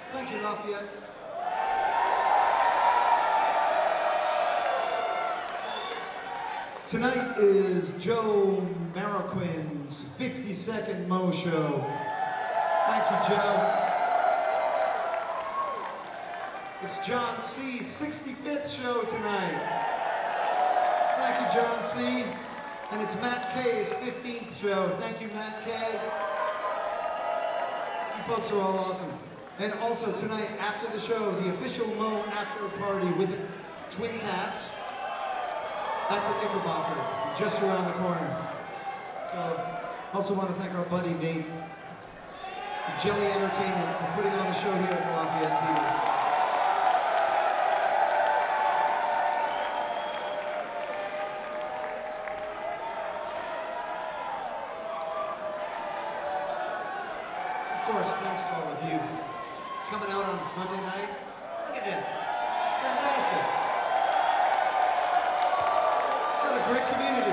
Thank you, Lafayette. Tonight is Joe Mariquin's 52nd Mo Show. Thank you, Joe. It's John C's 65th show tonight. Thank you, John C. And it's Matt K's 15th show. Thank you, Matt K. You folks are all awesome. And also tonight, after the show, the official Mo after party with the Twin Cats at the Knickerbocker, just around the corner. So, also want to thank our buddy Nate, Jelly Entertainment, for putting on the show here at Lafayette Theaters. Of course, thanks to all of you coming out on Sunday night. Look at this. Fantastic. Got a great community.